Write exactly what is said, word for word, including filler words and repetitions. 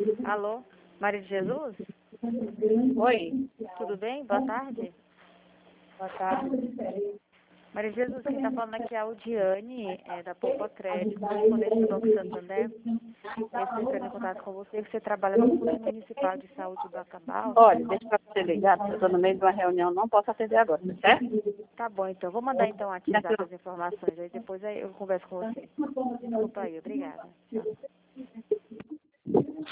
Alô, Maria de Jesus? Oi, Tudo bem? Boa tarde. boa tarde. Maria de Jesus, quem está falando aqui é a Udiane, é, da Poupa Crédito, correspondente do Banco Santander. Eu estou entrando em contato com você, que você trabalha no Fundo Municipal de Saúde do Acabal. Olha, deixa pra você ligar, porque eu estou no meio de uma reunião, não posso atender agora, tá certo? Tá bom, então. Vou mandar então a WhatsApp as informações, aí depois aí eu converso com você. Desculpa aí, obrigada. Tchau.